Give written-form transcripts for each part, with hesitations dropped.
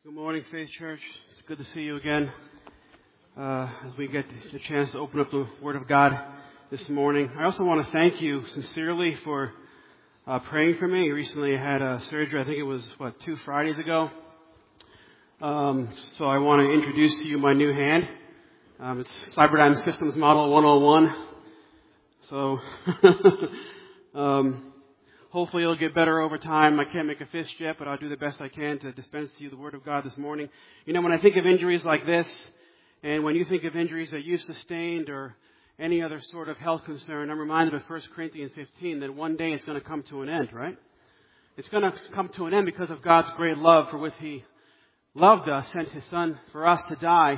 Good morning, Faith Church. It's good to see you again as we get the chance to open up the Word of God this morning. I also want to thank you sincerely for praying for me. Recently I had a surgery, I think it was, 2 Fridays ago. So I want to introduce to you my new hand. It's Cyberdyne Systems Model 101. So hopefully it'll get better over time. I can't make a fist yet, but I'll do the best I can to dispense to you the Word of God this morning. You know, when I think of injuries like this, and when you think of injuries that you've sustained or any other sort of health concern, I'm reminded of 1 Corinthians 15 that one day it's going to come to an end, right? It's going to come to an end because of God's great love for which He loved us, sent His Son for us to die,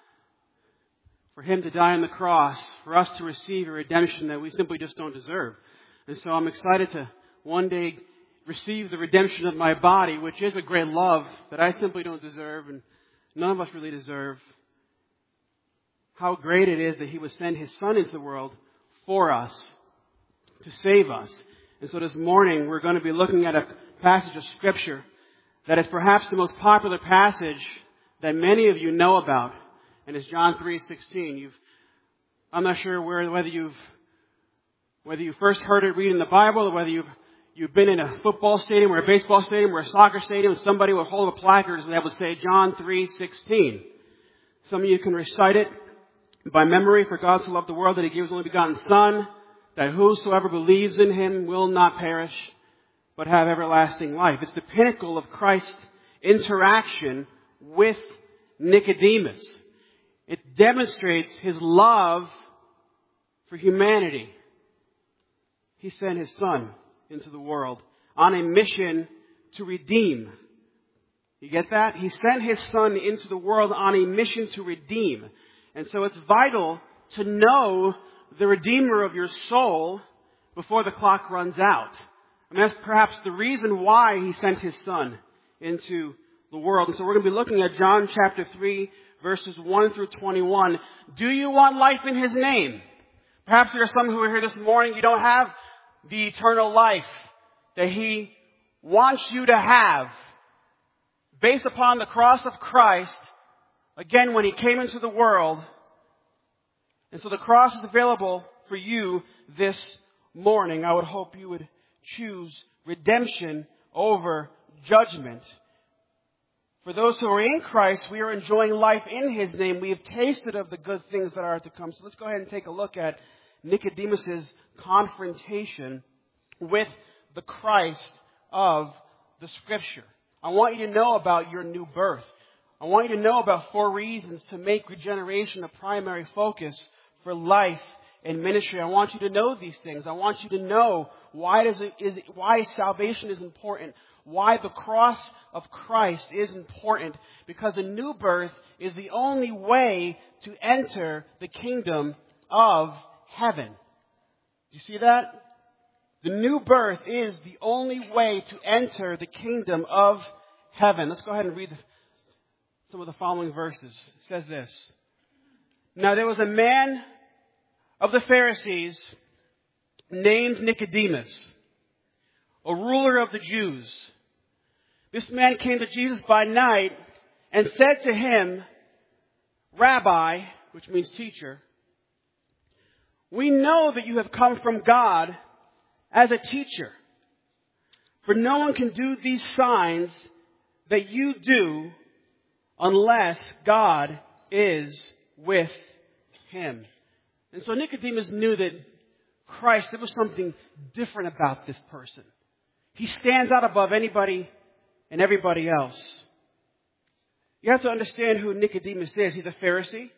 for Him to die on the cross, for us to receive a redemption that we simply just don't deserve. And so I'm excited to one day receive the redemption of my body, which is a great love that I simply don't deserve and none of us really deserve. How great it is that He would send His Son into the world for us, to save us. And so this morning we're going to be looking at a passage of Scripture that is perhaps the most popular passage that many of you know about, and it's John 3:16. I'm not sure whether you first heard it reading the Bible or whether you've been in a football stadium or a baseball stadium or a soccer stadium and somebody will hold a placard and that would say John 3:16. Some of you can recite it by memory. For God so loved the world that He gave His only begotten Son, that whosoever believes in Him will not perish, but have everlasting life. It's the pinnacle of Christ's interaction with Nicodemus. It demonstrates His love for humanity. He sent His Son into the world on a mission to redeem. You get that? He sent His Son into the world on a mission to redeem. And so it's vital to know the Redeemer of your soul before the clock runs out. And that's perhaps the reason why He sent His Son into the world. And so we're going to be looking at John chapter 3, verses 1 through 21. Do you want life in His name? Perhaps there are some who are here this morning, you don't have the eternal life that He wants you to have based upon the cross of Christ, again, when He came into the world. And so the cross is available for you this morning. I would hope you would choose redemption over judgment. For those who are in Christ, we are enjoying life in His name. We have tasted of the good things that are to come. So let's go ahead and take a look at Nicodemus's confrontation with the Christ of the Scripture. I want you to know about your new birth. I want you to know about 4 reasons to make regeneration a primary focus for life and ministry. I want you to know these things. I want you to know why salvation is important, why the cross of Christ is important, because a new birth is the only way to enter the kingdom of heaven. Do you see that? The new birth is the only way to enter the kingdom of heaven. Let's go ahead and read some of the following verses. It says this. Now there was a man of the Pharisees named Nicodemus, a ruler of the Jews. This man came to Jesus by night and said to Him, Rabbi, which means teacher, we know that you have come from God as a teacher. For no one can do these signs that you do unless God is with him. And so Nicodemus knew that Christ, there was something different about this person. He stands out above anybody and everybody else. You have to understand who Nicodemus is. He's a Pharisee.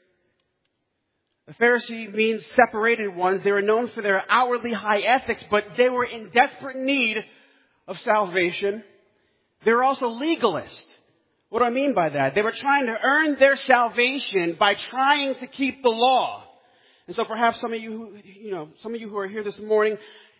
A Pharisee means separated ones. They were known for their outwardly high ethics, but they were in desperate need of salvation. They were also legalists. What do I mean by that? They were trying to earn their salvation by trying to keep the law. And so perhaps some of you who are here this morning,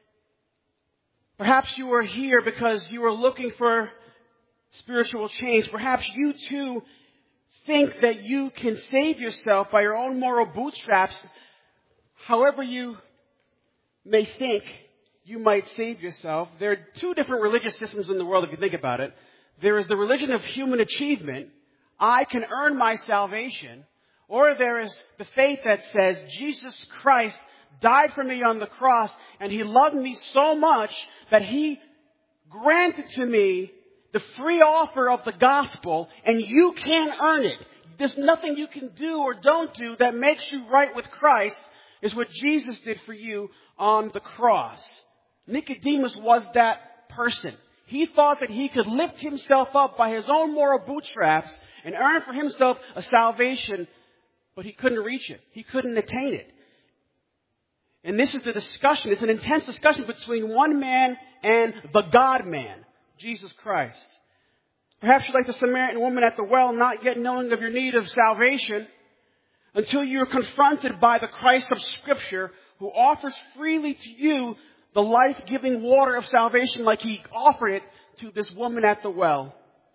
perhaps you are here because you are looking for spiritual change. Perhaps you too think that you can save yourself by your own moral bootstraps. However you may think you might save yourself. There are 2 different religious systems in the world if you think about it. there is the religion of human achievement. I can earn my salvation. Or there is the faith that says Jesus Christ died for me on the cross and He loved me so much that He granted to me the free offer of the gospel and you can't earn it. There's nothing you can do or don't do that makes you right with Christ, is what Jesus did for you on the cross. Nicodemus was that person. He thought that he could lift himself up by his own moral bootstraps and earn for himself a salvation, but he couldn't reach it. He couldn't attain it. And this is the discussion. It's an intense discussion between one man and the God-man, Jesus Christ. Perhaps you're like the Samaritan woman at the well, not yet knowing of your need of salvation, until you're confronted by the Christ of Scripture, who offers freely to you the life-giving water of salvation like He offered it to this woman at the well.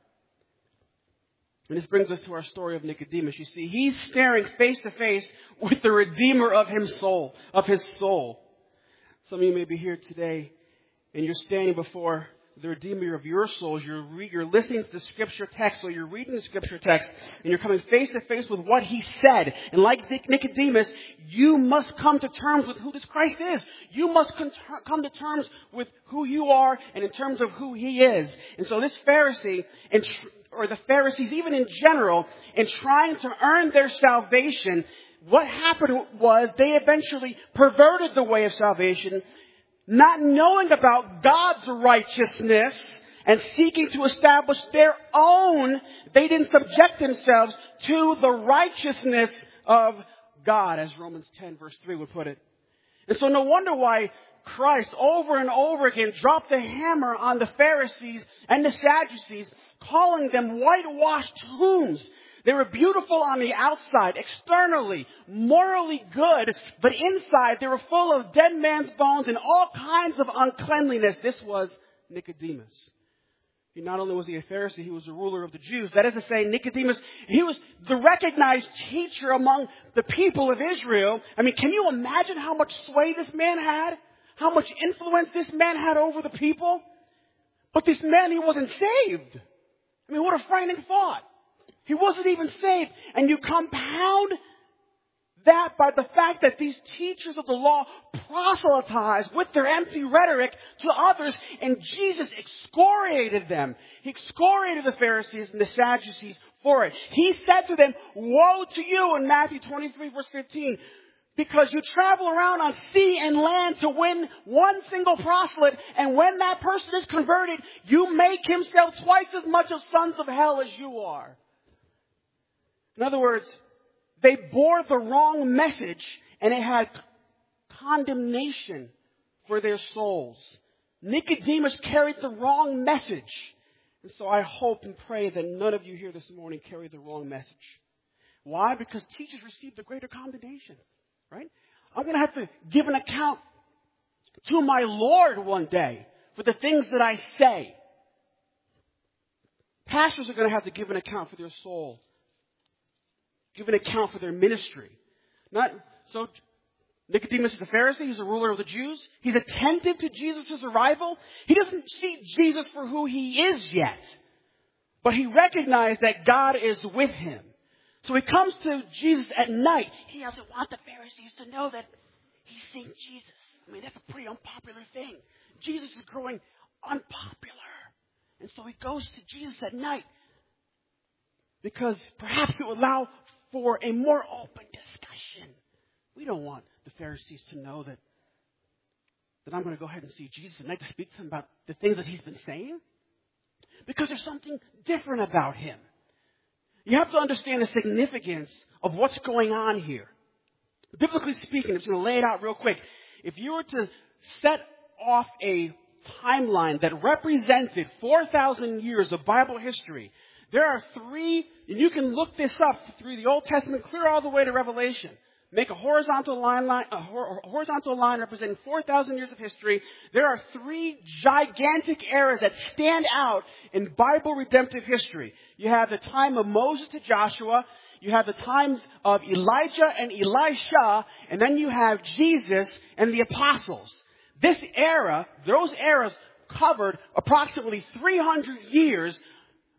And this brings us to our story of Nicodemus. You see, he's staring face to face with the Redeemer of his soul. Some of you may be here today and you're standing before the Redeemer of your souls. You're listening to the Scripture text, or you're reading the Scripture text, and you're coming face to face with what He said. And like Nicodemus, you must come to terms with who this Christ is. You must come to terms with who you are and in terms of who He is. And so this Pharisee, or the Pharisees even in general, in trying to earn their salvation, what happened was they eventually perverted the way of salvation, not knowing about God's righteousness and seeking to establish their own. They didn't subject themselves to the righteousness of God, as Romans 10 verse 3 would put it. And so no wonder why Christ over and over again dropped the hammer on the Pharisees and the Sadducees, calling them whitewashed tombs. They were beautiful on the outside, externally, morally good, but inside they were full of dead man's bones and all kinds of uncleanliness. This was Nicodemus. Not only was he a Pharisee, he was a ruler of the Jews. That is to say, Nicodemus, he was the recognized teacher among the people of Israel. I mean, can you imagine how much sway this man had? How much influence this man had over the people? But this man, he wasn't saved. I mean, what a frightening thought. He wasn't even saved. And you compound that by the fact that these teachers of the law proselytized with their empty rhetoric to others, and Jesus excoriated them. He excoriated the Pharisees and the Sadducees for it. He said to them, "Woe to you," in Matthew 23 verse 15, because you travel around on sea and land to win one single proselyte, and when that person is converted, you make himself twice as much of sons of hell as you are. In other words, they bore the wrong message, and it had condemnation for their souls. Nicodemus carried the wrong message. And so I hope and pray that none of you here this morning carry the wrong message. Why? Because teachers receive the greater condemnation, right? I'm going to have to give an account to my Lord one day for the things that I say. Pastors are going to have to give an account for their soul. Give an account for their ministry. So Nicodemus is a Pharisee. He's a ruler of the Jews. He's attentive to Jesus' arrival. He doesn't see Jesus for who He is yet. But he recognized that God is with him. So he comes to Jesus at night. He doesn't want the Pharisees to know that he's seeing Jesus. I mean, that's a pretty unpopular thing. Jesus is growing unpopular. And so he goes to Jesus at night, because perhaps it will allow for a more open discussion. We don't want the Pharisees to know that I'm going to go ahead and see Jesus at night to speak to him about the things that he's been saying, because there's something different about him. You have to understand the significance of what's going on here. Biblically speaking, I'm just going to lay it out real quick. If you were to set off a timeline that represented 4,000 years of Bible history, there are three, and you can look this up through the Old Testament, clear all the way to Revelation. Make a horizontal line representing 4,000 years of history. There are three gigantic eras that stand out in Bible redemptive history. You have the time of Moses to Joshua. You have the times of Elijah and Elisha. And then you have Jesus and the apostles. Those eras covered approximately 300 years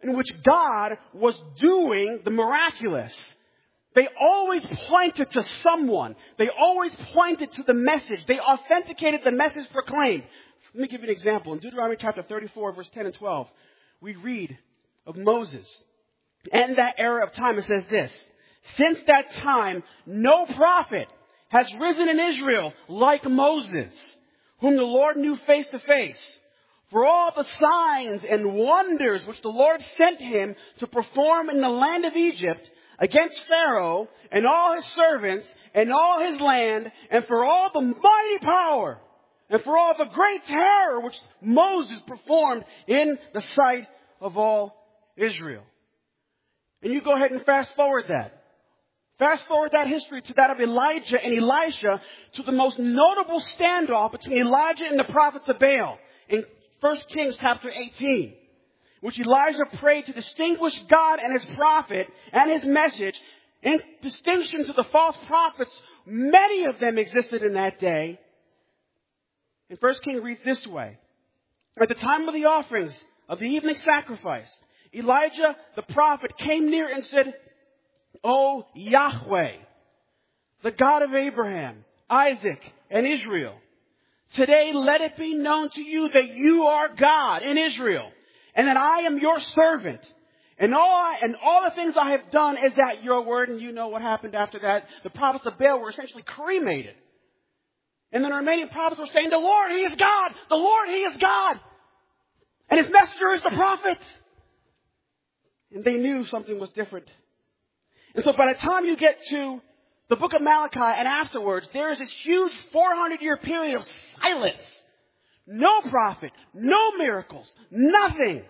in which God was doing the miraculous. They always pointed to someone. They always pointed to the message. They authenticated the message proclaimed. Let me give you an example. In Deuteronomy chapter 34, verse 10 and 12, we read of Moses. And that era of time, it says this: since that time, no prophet has risen in Israel like Moses, whom the Lord knew face to face. For all the signs and wonders which the Lord sent him to perform in the land of Egypt against Pharaoh and all his servants and all his land, and for all the mighty power and for all the great terror which Moses performed in the sight of all Israel. And you go ahead and fast forward that. Fast forward that history to that of Elijah and Elisha, to the most notable standoff between Elijah and the prophets of Baal in 1 Kings chapter 18, which Elijah prayed to distinguish God and his prophet and his message in distinction to the false prophets. Many of them existed in that day. And 1 Kings reads this way: at the time of the offerings of the evening sacrifice, Elijah the prophet came near and said, O Yahweh, the God of Abraham, Isaac, and Israel, today let it be known to you that you are God in Israel, and that I am your servant. And all the things I have done is at your word. And you know what happened after that. The prophets of Baal were essentially cremated. And then the remaining prophets were saying, the Lord, He is God. The Lord, He is God. And His messenger is the prophet. And they knew something was different. And so by the time you get to the book of Malachi and afterwards, there is this huge 400-year period of silence. No prophet, no miracles, nothing.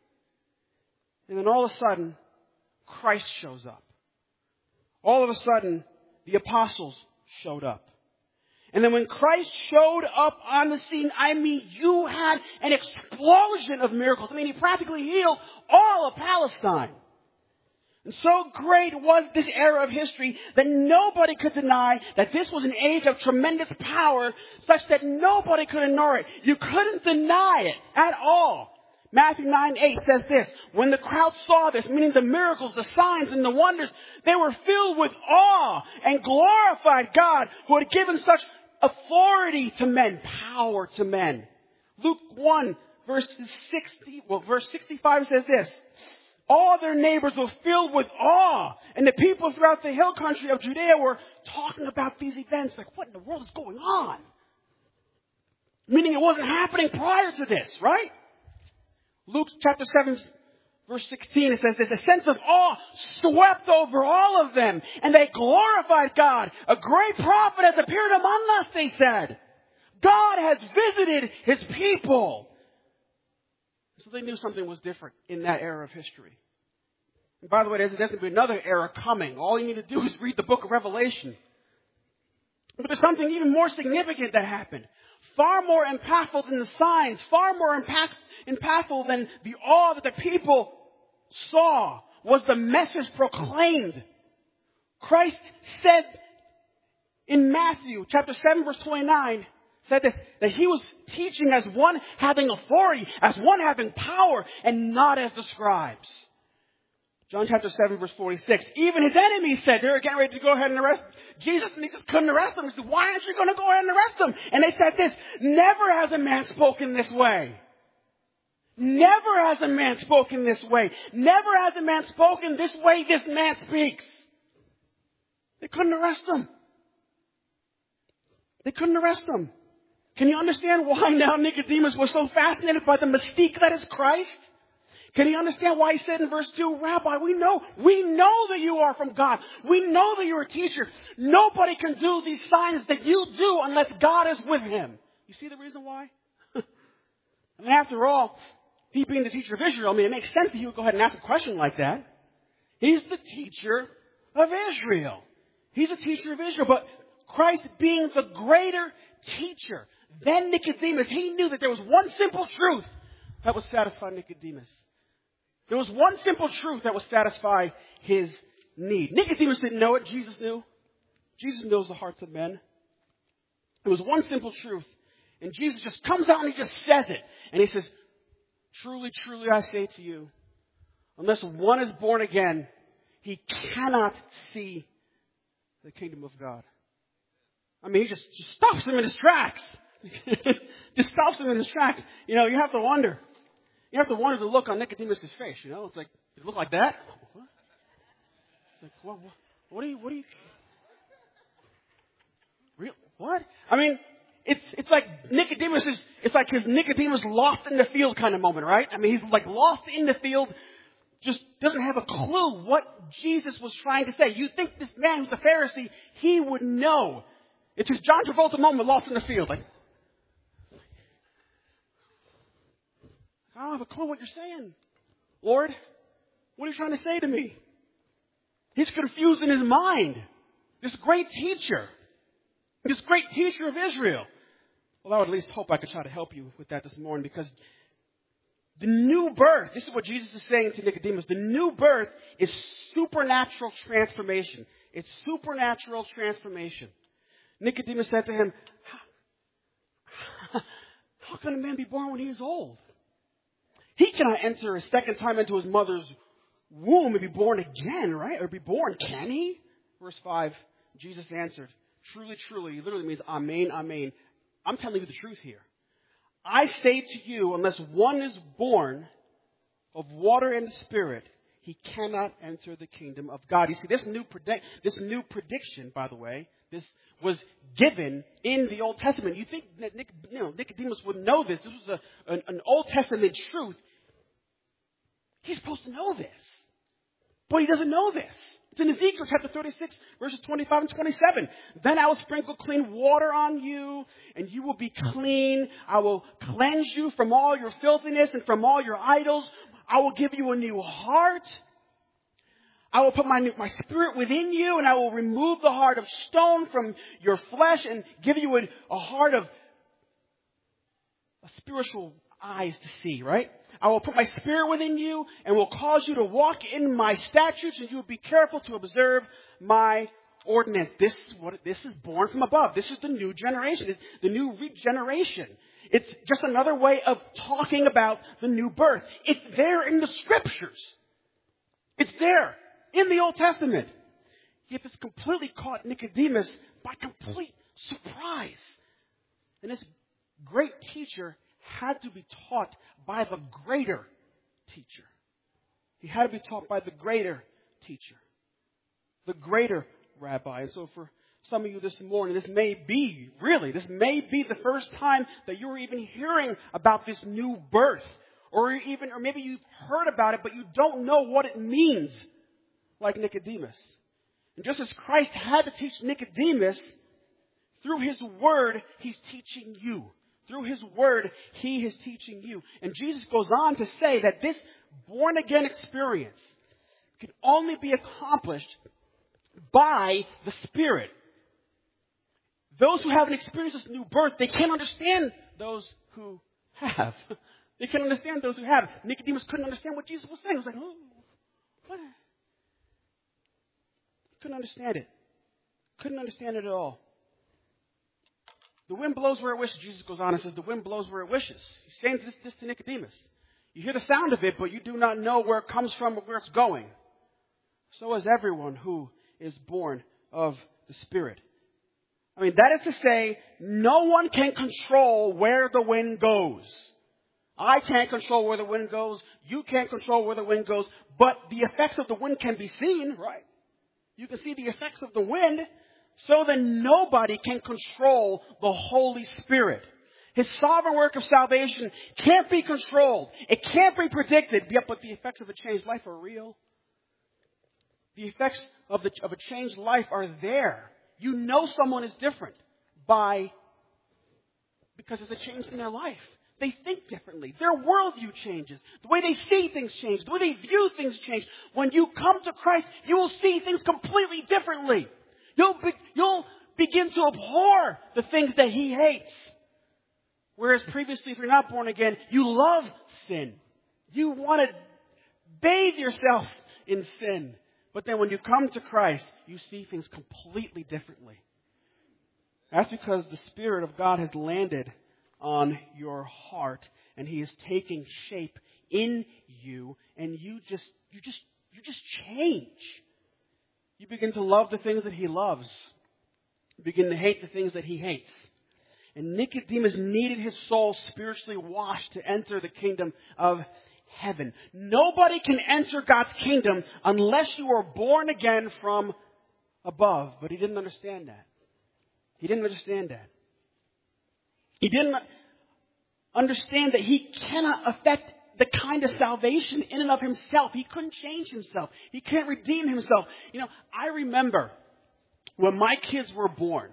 And then all of a sudden, Christ shows up. All of a sudden, the apostles showed up. And then when Christ showed up on the scene, I mean, you had an explosion of miracles. I mean, He practically healed all of Palestine. And so great was this era of history that nobody could deny that this was an age of tremendous power, such that nobody could ignore it. You couldn't deny it at all. Matthew 9:8 says this: when the crowd saw this, meaning the miracles, the signs, and the wonders, they were filled with awe and glorified God, who had given such authority to men, power to men. Luke 1, verse 65 says this: all their neighbors were filled with awe, and the people throughout the hill country of Judea were talking about these events. Like, what in the world is going on? Meaning it wasn't happening prior to this, right? Luke chapter 7, verse 16, it says this: a sense of awe swept over all of them, and they glorified God. A great prophet has appeared among us, they said. God has visited His people. So they knew something was different in that era of history. And by the way, there's going to be another era coming. All you need to do is read the book of Revelation. But there's something even more significant that happened. Far more impactful than the signs. Far more impactful than the awe that the people saw was the message proclaimed. Christ said in Matthew chapter 7, verse 29, said this, that He was teaching as one having authority, as one having power, and not as the scribes. John chapter 7, verse 46. Even His enemies said they were getting ready to go ahead and arrest Jesus, and He just couldn't arrest them. He said, why aren't you going to go ahead and arrest them? And they said this: never has a man spoken this way. Never has a man spoken this way. Never has a man spoken this way this man speaks. They couldn't arrest him. They couldn't arrest him. Can you understand why now Nicodemus was so fascinated by the mystique that is Christ? Can you understand why he said in verse 2, Rabbi, we know that you are from God. We know that you're a teacher. Nobody can do these signs that you do unless God is with him. You see the reason why? I mean, after all, he being the teacher of Israel, I mean, it makes sense that he would go ahead and ask a question like that. He's the teacher of Israel. He's a teacher of Israel. But Christ being the greater teacher than Nicodemus, he knew that there was one simple truth that would satisfy Nicodemus. There was one simple truth that would satisfy his need. Nicodemus didn't know it. Jesus knew. Jesus knows the hearts of men. There was one simple truth. And Jesus just comes out and He just says it. And He says, truly, truly, I say to you, unless one is born again, he cannot see the kingdom of God. I mean, he just stops him in his tracks. Just stops him in his tracks. You know, you have to wonder. You have to wonder the look on Nicodemus' face. You know, it's like, it look like that? What? It's like, what are you? Real? What? I mean, it's like it's like his Nicodemus lost in the field kind of moment, right? I mean, he's like lost in the field, just doesn't have a clue what Jesus was trying to say. You think this man who's a Pharisee, he would know. It's his John Travolta moment, lost in the field. Like, I don't have a clue what you're saying. Lord, what are you trying to say to me? He's confused in his mind. This great teacher of Israel. Well, I would at least hope I could try to help you with that this morning, because the new birth, this is what Jesus is saying to Nicodemus, the new birth is supernatural transformation. It's supernatural transformation. Nicodemus said to him, how can a man be born when he is old? He cannot enter a second time into his mother's womb and be born again, right? Or be born, can he? Verse 5, Jesus answered, truly, truly, literally means amen, amen. I'm telling you the truth here. I say to you, unless one is born of water and the Spirit, he cannot enter the kingdom of God. You see, this new prediction, by the way, this was given in the Old Testament. You think that Nicodemus would know this. This was an Old Testament truth. He's supposed to know this. But he doesn't know this. It's in Ezekiel chapter 36, verses 25 and 27. Then I will sprinkle clean water on you, and you will be clean. I will cleanse you from all your filthiness and from all your idols. I will give you a new heart. I will put my spirit within you, and I will remove the heart of stone from your flesh and give you a heart of spiritual eyes to see, right? I will put my spirit within you and will cause you to walk in my statutes, and you will be careful to observe my ordinance. This is born from above. This is the new generation. It's the new regeneration. It's just another way of talking about the new birth. It's there in the scriptures. It's there in the Old Testament. Yet this completely caught Nicodemus by complete surprise. And this great teacher had to be taught by the greater teacher. He had to be taught by the greater teacher, the greater rabbi. And so for some of you this morning, this may be the first time that you're even hearing about this new birth. Or maybe you've heard about it, but you don't know what it means, like Nicodemus. And just as Christ had to teach Nicodemus, through his word, he's teaching you. Through his word, he is teaching you. And Jesus goes on to say that this born-again experience can only be accomplished by the Spirit. Those who haven't experienced this new birth, they can't understand those who have. They can't understand those who have. Nicodemus couldn't understand what Jesus was saying. He was like, oh, what? Couldn't understand it. Couldn't understand it at all. The wind blows where it wishes. Jesus goes on and says, the wind blows where it wishes. He's saying this to Nicodemus. You hear the sound of it, but you do not know where it comes from or where it's going. So is everyone who is born of the Spirit. I mean, that is to say, no one can control where the wind goes. I can't control where the wind goes. You can't control where the wind goes. But the effects of the wind can be seen, right? You can see the effects of the wind. So then nobody can control the Holy Spirit. His sovereign work of salvation can't be controlled. It can't be predicted. But the effects of a changed life are real. The effects of a changed life are there. You know someone is different because there's a change in their life. They think differently. Their worldview changes. The way they see things change. The way they view things change. When you come to Christ, you will see things completely differently. You'll begin to abhor the things that he hates. Whereas previously, if you're not born again, you love sin. You want to bathe yourself in sin. But then when you come to Christ, you see things completely differently. That's because the Spirit of God has landed on your heart, and He is taking shape in you, and you just change. You begin to love the things that He loves. You begin to hate the things that He hates. And Nicodemus needed his soul spiritually washed to enter the kingdom of heaven. Nobody can enter God's kingdom unless you are born again from above. But he didn't understand that. He didn't understand that. He didn't understand that he cannot affect the kind of salvation in and of himself. He couldn't change himself. He can't redeem himself. I remember when my kids were born,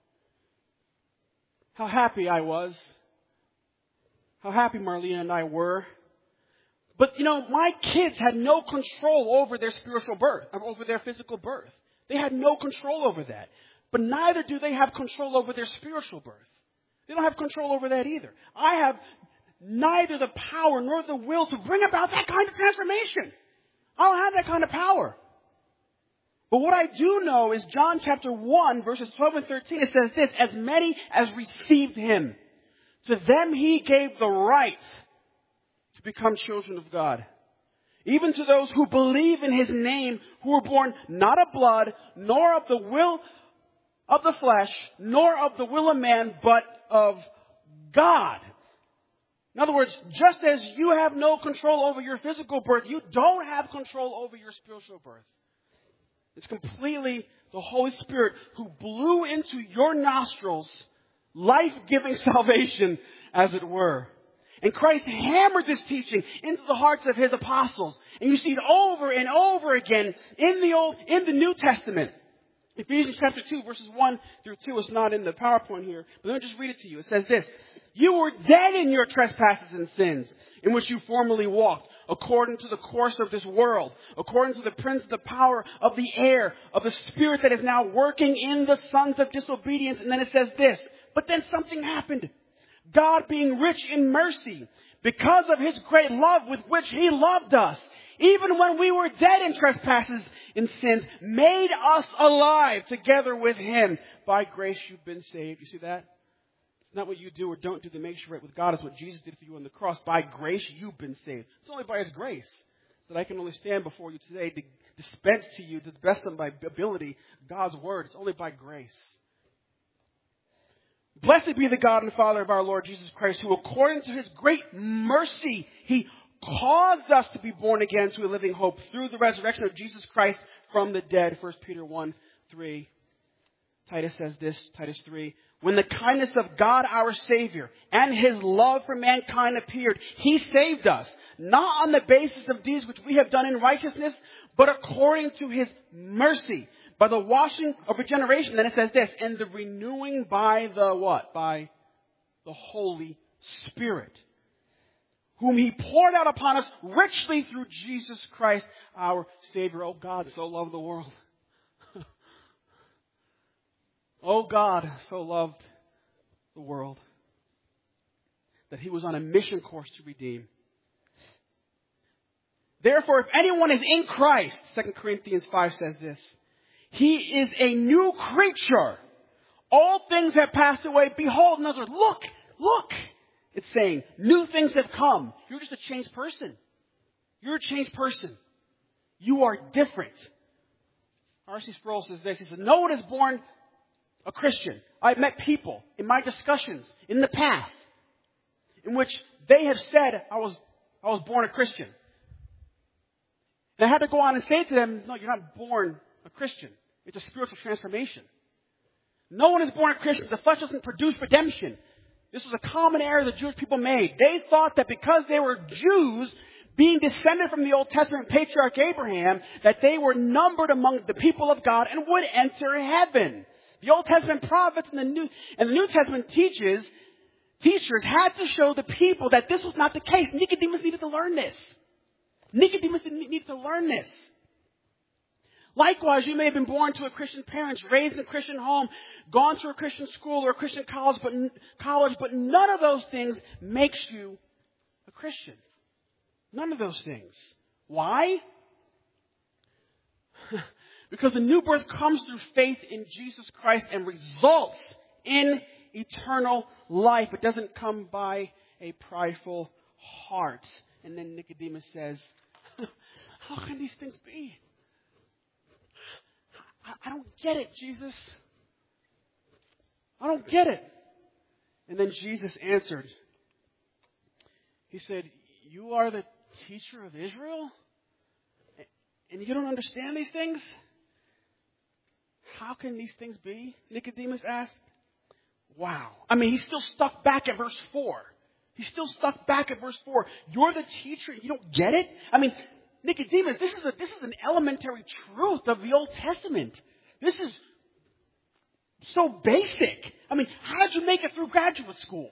how happy I was. How happy Marlene and I were. But, my kids had no control over their spiritual birth, over their physical birth. They had no control over that. But neither do they have control over their spiritual birth. They don't have control over that either. I have neither the power nor the will to bring about that kind of transformation. I don't have that kind of power. But what I do know is John chapter 1, verses 12 and 13, it says this: as many as received Him, to them He gave the right to become children of God. Even to those who believe in His name, who were born not of blood, nor of the will of the flesh, nor of the will of man, but of God. In other words, just as you have no control over your physical birth, you don't have control over your spiritual birth. It's completely the Holy Spirit who blew into your nostrils life-giving salvation, as it were. And Christ hammered this teaching into the hearts of His apostles. And you see it over and over again in the New Testament. Ephesians chapter 2, verses 1 through 2 is not in the PowerPoint here, but let me just read it to you. It says this: you were dead in your trespasses and sins, in which you formerly walked, according to the course of this world, according to the prince of the power of the air, of the spirit that is now working in the sons of disobedience. And then it says this: but then something happened. God, being rich in mercy, because of His great love with which He loved us, even when we were dead in trespasses and sins, made us alive together with Him. By grace you've been saved. You see that? It's not what you do or don't do that makes you right with God. It's what Jesus did for you on the cross. By grace you've been saved. It's only by His grace that I can only stand before you today to dispense to you, to the best of my ability, God's Word. It's only by grace. Blessed be the God and Father of our Lord Jesus Christ, who according to His great mercy, He caused us to be born again to a living hope through the resurrection of Jesus Christ from the dead. 1 Peter 1:3. Titus says this, Titus 3. When the kindness of God our Savior and His love for mankind appeared, He saved us, not on the basis of deeds which we have done in righteousness, but according to His mercy, by the washing of regeneration. Then it says this: and the renewing by the what? By the Holy Spirit, whom He poured out upon us richly through Jesus Christ our Savior. Oh, God so loved the world. Oh, God so loved the world that He was on a mission course to redeem. Therefore, if anyone is in Christ, 2 Corinthians 5 says this: he is a new creature. All things have passed away. Behold, in other words, look. It's saying, new things have come. You're just a changed person. You're a changed person. You are different. R.C. Sproul says this. He said, no one is born a Christian. I've met people in my discussions in the past in which they have said, I was born a Christian. And I had to go on and say to them, no, you're not born a Christian. It's a spiritual transformation. No one is born a Christian. The flesh doesn't produce redemption. This was a common error the Jewish people made. They thought that because they were Jews, being descended from the Old Testament patriarch Abraham, that they were numbered among the people of God and would enter heaven. The Old Testament prophets and the New Testament teachers had to show the people that this was not the case. Nicodemus needed to learn this. Nicodemus needed to learn this. Likewise, you may have been born to a Christian parents, raised in a Christian home, gone to a Christian school or a Christian college, but none of those things makes you a Christian. None of those things. Why? Because the new birth comes through faith in Jesus Christ and results in eternal life. It doesn't come by a prideful heart. And then Nicodemus says, how can these things be? I don't get it, Jesus. I don't get it. And then Jesus answered. He said, you are the teacher of Israel? And you don't understand these things? How can these things be? Nicodemus asked. Wow. I mean, he's still stuck back at verse 4. He's still stuck back at verse 4. You're the teacher. You don't get it? I mean, Nicodemus, this is an elementary truth of the Old Testament. This is so basic. I mean, how did you make it through graduate school?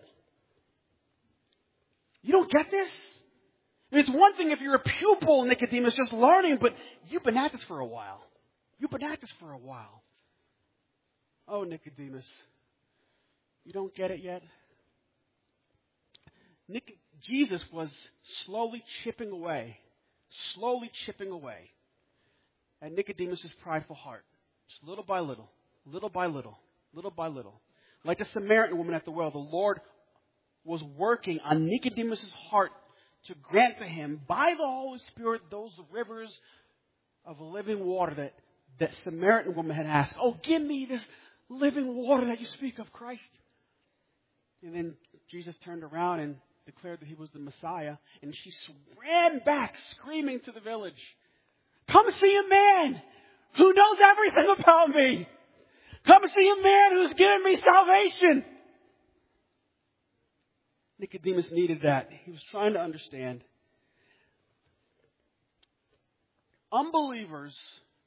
You don't get this? It's one thing if you're a pupil, Nicodemus, just learning, but you've been at this for a while. You've been at this for a while. Oh, Nicodemus, you don't get it yet? Jesus was slowly chipping away at Nicodemus' prideful heart. Just little by little, little by little, little by little. Like the Samaritan woman at the well, the Lord was working on Nicodemus' heart to grant to him, by the Holy Spirit, those rivers of living water that Samaritan woman had asked. Oh, give me this living water that you speak of, Christ. And then Jesus turned around and declared that he was the Messiah. And she ran back screaming to the village, come see a man who knows everything about me. Come see a man who's given me salvation. Nicodemus needed that. He was trying to understand. Unbelievers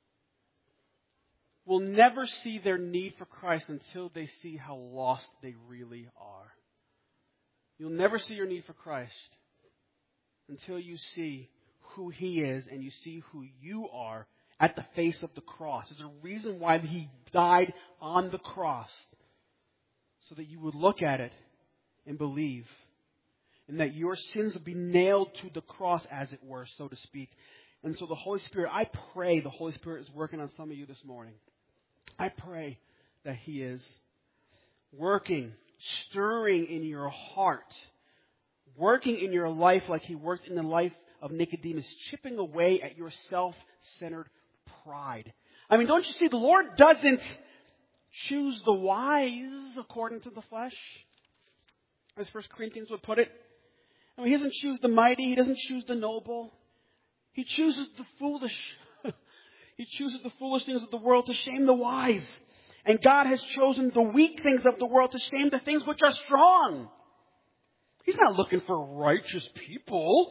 will never see their need for Christ until they see how lost they really are. You'll never see your need for Christ until you see who He is and you see who you are at the face of the cross. There's a reason why He died on the cross, so that you would look at it and believe, and that your sins would be nailed to the cross, as it were, so to speak. And so the Holy Spirit, I pray the Holy Spirit is working on some of you this morning. I pray that He is working, stirring in your heart, working in your life like He worked in the life of Nicodemus, chipping away at your self-centered pride. I mean, don't you see, the Lord doesn't choose the wise according to the flesh, as 1 Corinthians would put it. I mean, He doesn't choose the mighty. He doesn't choose the noble. He chooses the foolish. He chooses the foolish things of the world to shame the wise. And God has chosen the weak things of the world to shame the things which are strong. He's not looking for righteous people.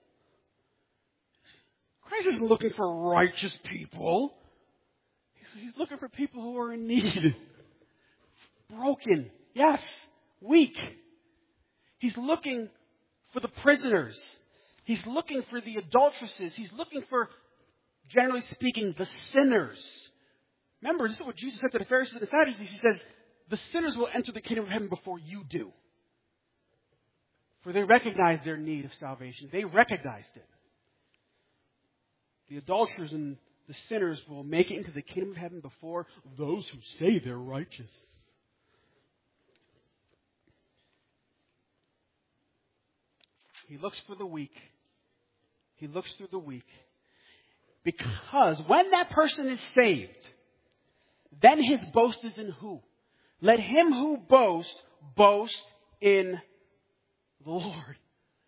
Christ isn't looking for righteous people. He's looking for people who are in need. Broken. Yes. Weak. He's looking for the prisoners. He's looking for the adulteresses. He's looking for, generally speaking, the sinners. Remember, this is what Jesus said to the Pharisees and the Sadducees. He says, the sinners will enter the kingdom of heaven before you do. For they recognize their need of salvation. They recognized it. The adulterers and the sinners will make it into the kingdom of heaven before those who say they're righteous. He looks for the weak. He looks through the weak. Because when that person is saved, then his boast is in who? Let him who boasts, boast in the Lord.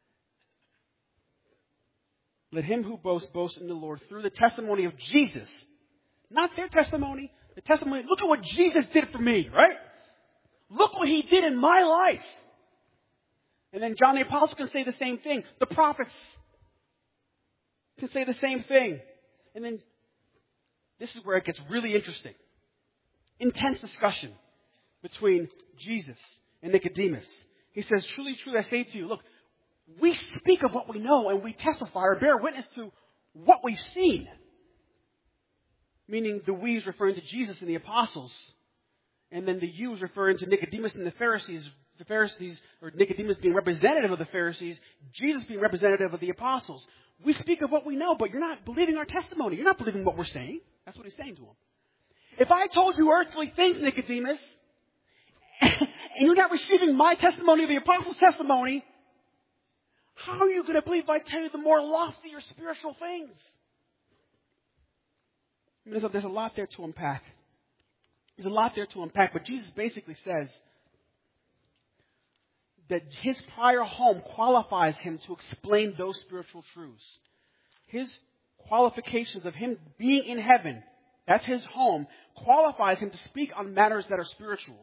Let him who boasts, boast in the Lord through the testimony of Jesus. Not their testimony. The testimony, look at what Jesus did for me, right? Look what He did in my life. And then John the Apostle can say the same thing. The prophets can say the same thing. And then this is where it gets really interesting. Intense discussion between Jesus and Nicodemus. He says, truly, truly, I say to you, look, we speak of what we know and we testify or bear witness to what we've seen. Meaning the we is referring to Jesus and the apostles. And then the you is referring to Nicodemus and the Pharisees. The Pharisees, or Nicodemus being representative of the Pharisees, Jesus being representative of the apostles. We speak of what we know, but you're not believing our testimony. You're not believing what we're saying. That's what He's saying to him. If I told you earthly things, Nicodemus, and you're not receiving my testimony or the apostles' testimony, how are you going to believe if I tell you the more loftier spiritual things? I mean, there's a lot there to unpack. There's a lot there to unpack, but Jesus basically says that his prior home qualifies him to explain those spiritual truths. His qualifications of him being in heaven, that's his home, qualifies him to speak on matters that are spiritual.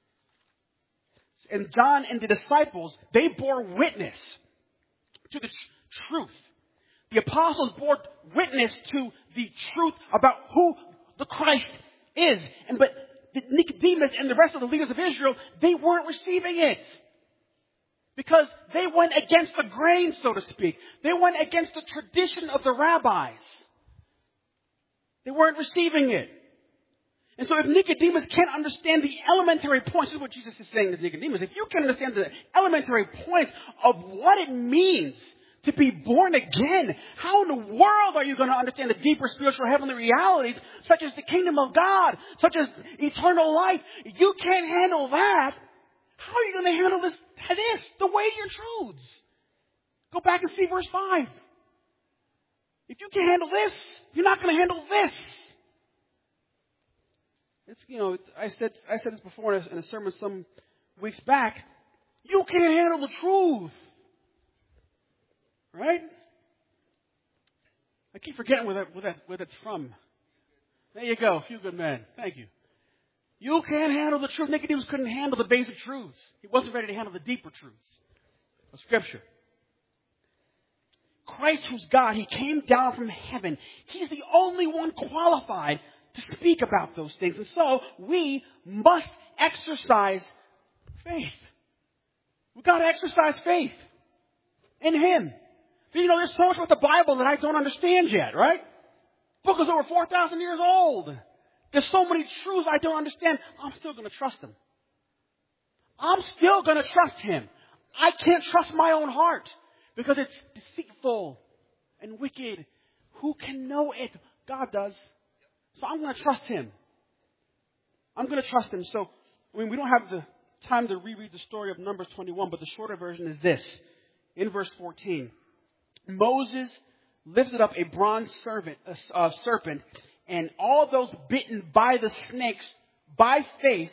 And John and the disciples, they bore witness to the truth. The apostles bore witness to the truth about who the Christ is. But Nicodemus and the rest of the leaders of Israel, they weren't receiving it. Because they went against the grain, so to speak. They went against the tradition of the rabbis. They weren't receiving it. And so if Nicodemus can't understand the elementary points, this is what Jesus is saying to Nicodemus, if you can understand the elementary points of what it means to be born again, how in the world are you going to understand the deeper spiritual heavenly realities, such as the kingdom of God, such as eternal life? You can't handle that. How are you going to handle this, the weightier truths? Go back and see verse 5. If you can't handle this, you're not going to handle this. It's, I said this before in a sermon some weeks back. You can't handle the truth. Right? I keep forgetting where that's from. There you go. A few good men. Thank you. You can't handle the truth. Nicodemus couldn't handle the basic truths. He wasn't ready to handle the deeper truths of Scripture. Christ, who's God, he came down from heaven. He's the only one qualified to speak about those things. And so we must exercise faith. We've got to exercise faith in him. There's so much about the Bible that I don't understand yet, right? The book is over 4,000 years old. There's so many truths I don't understand. I'm still going to trust him. I'm still going to trust him. I can't trust my own heart because it's deceitful and wicked. Who can know it? God does. So I'm going to trust him. I'm going to trust him. So, we don't have the time to reread the story of Numbers 21, but the shorter version is this. In verse 14, Moses lifted up a bronze serpent, and all those bitten by the snakes by faith,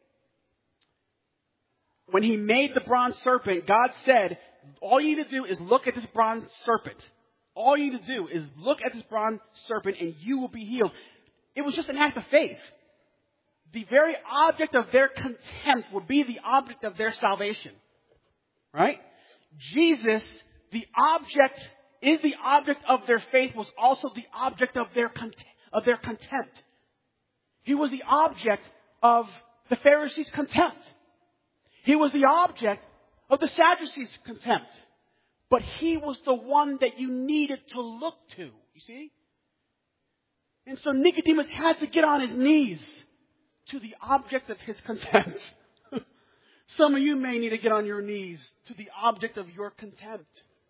when he made the bronze serpent, God said, all you need to do is look at this bronze serpent. All you need to do is look at this bronze serpent and you will be healed. It was just an act of faith. The very object of their contempt would be the object of their salvation. Right? Jesus, the object of their faith, was also the object of their contempt. He was the object of the Pharisees' contempt. He was the object of the Sadducees' contempt. But he was the one that you needed to look to. You see? And so Nicodemus had to get on his knees to the object of his contempt. Some of you may need to get on your knees to the object of your contempt.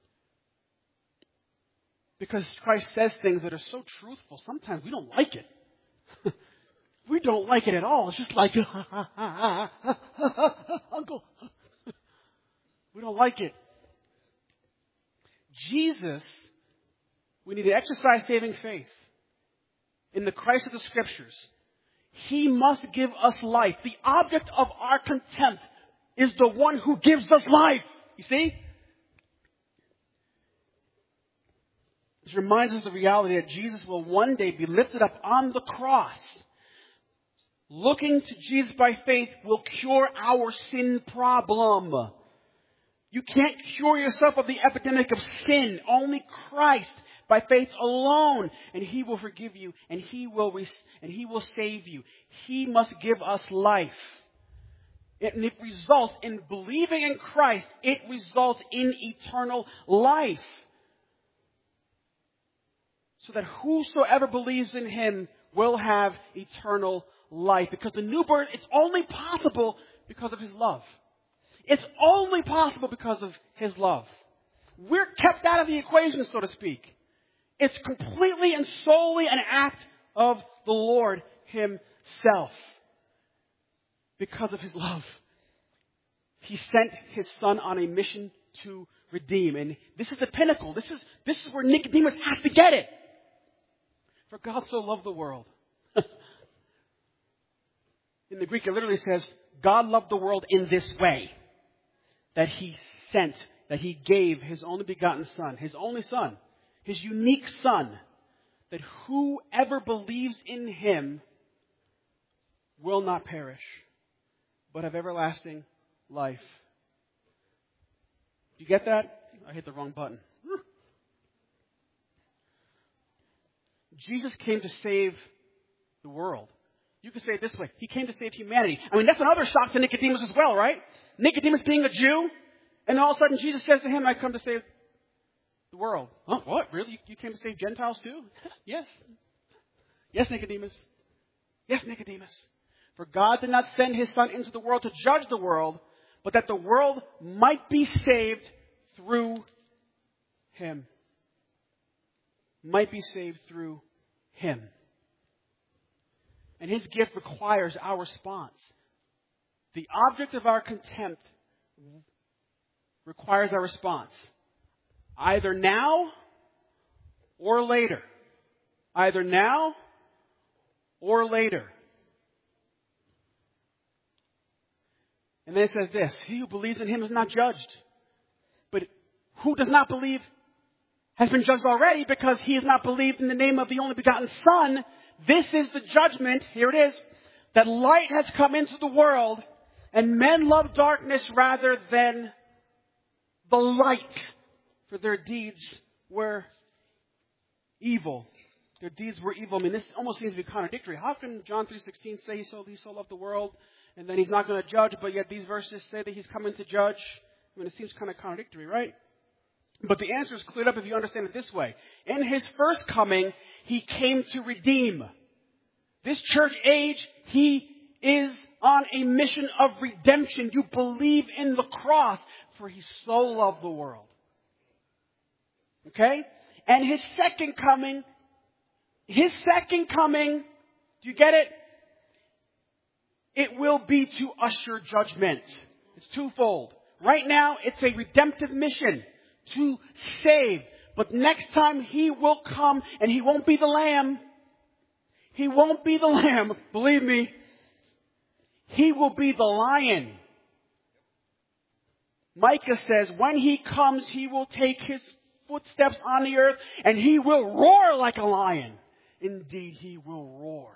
Because Christ says things that are so truthful, sometimes we don't like it. We don't like it at all. It's just like, Uncle. We don't like it. Jesus, we need to exercise saving faith in the Christ of the Scriptures. He must give us life. The object of our contempt is the one who gives us life. You see? This reminds us of the reality that Jesus will one day be lifted up on the cross. Looking to Jesus by faith will cure our sin problem. You can't cure yourself of the epidemic of sin. Only Christ, by faith alone, and he will forgive you, and he will save you. He must give us life. And it results in believing in Christ. It results in eternal life. So that whosoever believes in him will have eternal life. Because the new birth, it's only possible because of his love. It's only possible because of his love. We're kept out of the equation, so to speak. It's completely and solely an act of the Lord himself. Because of his love. He sent his Son on a mission to redeem. And this is the pinnacle. This is where Nicodemus has to get it. For God so loved the world. In the Greek, it literally says, God loved the world in this way. That he sent, that he gave his only begotten Son, his only Son, his unique Son, that whoever believes in him will not perish, but have everlasting life. Do you get that? I hit the wrong button. Jesus came to save the world. You could say it this way. He came to save humanity. I mean, that's another shock to Nicodemus as well, right? Nicodemus being a Jew, and all of a sudden Jesus says to him, I come to save the world. Huh? What? Really? You came to save Gentiles too? Yes. Yes, Nicodemus. Yes, Nicodemus. For God did not send his Son into the world to judge the world, but that the world might be saved through him. Might be saved through him. And his gift requires our response. The object of our contempt requires our response. Either now or later. Either now or later. And then it says this, he who believes in him is not judged. But who does not believe has been judged already because he has not believed in the name of the only begotten Son. This is the judgment, here it is, that light has come into the world, and men love darkness rather than the light, for their deeds were evil. Their deeds were evil. I mean, this almost seems to be contradictory. How can John 3:16 say he so loved the world, and then he's not going to judge, but yet these verses say that he's coming to judge? I mean, it seems kind of contradictory, right? But the answer is cleared up if you understand it this way. In his first coming, he came to redeem. This church age, he is on a mission of redemption. You believe in the cross, for he so loved the world. Okay? And his second coming, do you get it? It will be to usher judgment. It's twofold. Right now, it's a redemptive mission to save. But next time he will come, and he won't be the lamb. He won't be the lamb, believe me. He will be the lion. Micah says, when he comes, he will take his footsteps on the earth, and he will roar like a lion. Indeed, he will roar.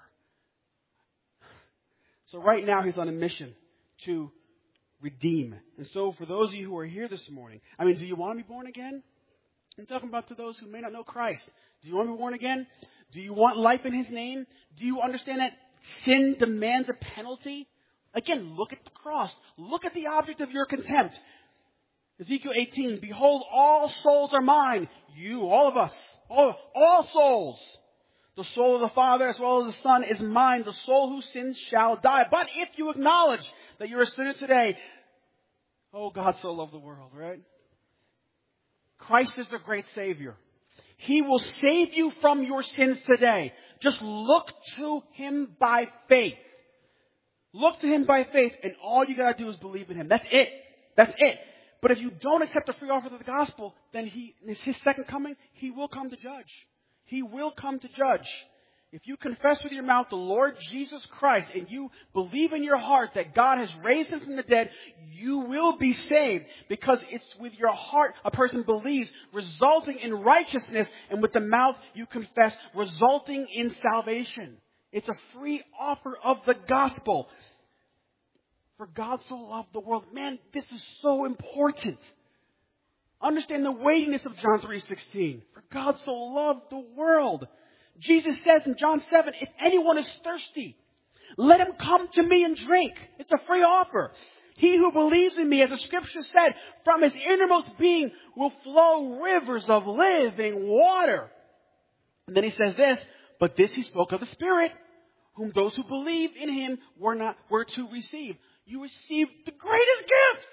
So right now, he's on a mission to redeem. And so for those of you who are here this morning, I mean, do you want to be born again? I'm talking about to those who may not know Christ. Do you want to be born again? Do you want life in his name? Do you understand that sin demands a penalty? Again, look at the cross. Look at the object of your contempt. Ezekiel 18, behold, all souls are mine. You, all of us, all souls. The soul of the Father as well as the Son is mine. The soul who sins shall die. But if you acknowledge that you're a sinner today, oh, God so loved the world, right? Christ is the great Savior. He will save you from your sins today. Just look to him by faith. Look to him by faith, and all you got to do is believe in him. That's it. That's it. But if you don't accept the free offer of the gospel, then in his second coming, he will come to judge. He will come to judge. If you confess with your mouth the Lord Jesus Christ and you believe in your heart that God has raised him from the dead, you will be saved, because it's with your heart a person believes, resulting in righteousness, and with the mouth you confess, resulting in salvation. It's a free offer of the gospel. For God so loved the world. Man, this is so important. Understand the weightiness of John 3:16. For God so loved the world. Jesus says in John 7, if anyone is thirsty, let him come to me and drink. It's a free offer. He who believes in me, as the scripture said, from his innermost being will flow rivers of living water. And then he says this, but this he spoke of the Spirit, whom those who believe in him were to receive. You received the greatest gift,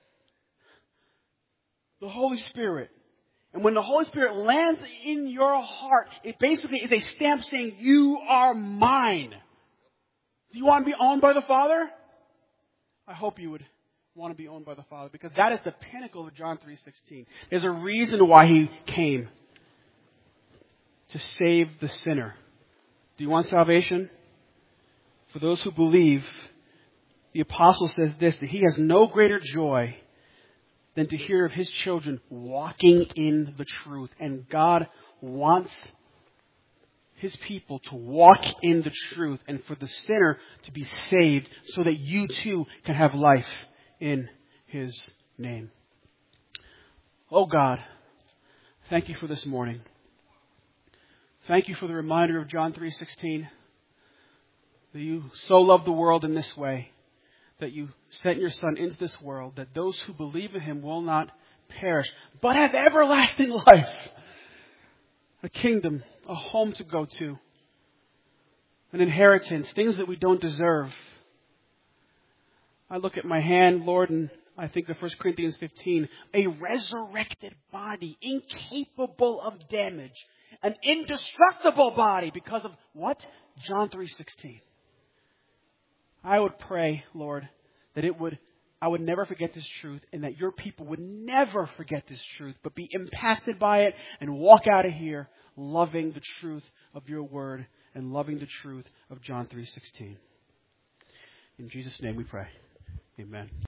the Holy Spirit. And when the Holy Spirit lands in your heart, it basically is a stamp saying, you are mine. Do you want to be owned by the Father? I hope you would want to be owned by the Father, because that is the pinnacle of John 3:16. There's a reason why He came. To save the sinner. Do you want salvation? For those who believe, the apostle says this, that he has no greater joy than to hear of his children walking in the truth. And God wants His people to walk in the truth and for the sinner to be saved so that you too can have life in His name. Oh God, thank You for this morning. Thank You for the reminder of John 3:16, that You so loved the world in this way, that You sent Your Son into this world, that those who believe in Him will not perish, but have everlasting life. A kingdom, a home to go to, an inheritance, things that we don't deserve. I look at my hand, Lord, and I think of 1 Corinthians 15, a resurrected body, incapable of damage, an indestructible body because of what? John 3:16. I would pray, Lord, that I would never forget this truth, and that Your people would never forget this truth, but be impacted by it and walk out of here loving the truth of Your word and loving the truth of John 3:16. In Jesus' name we pray. Amen.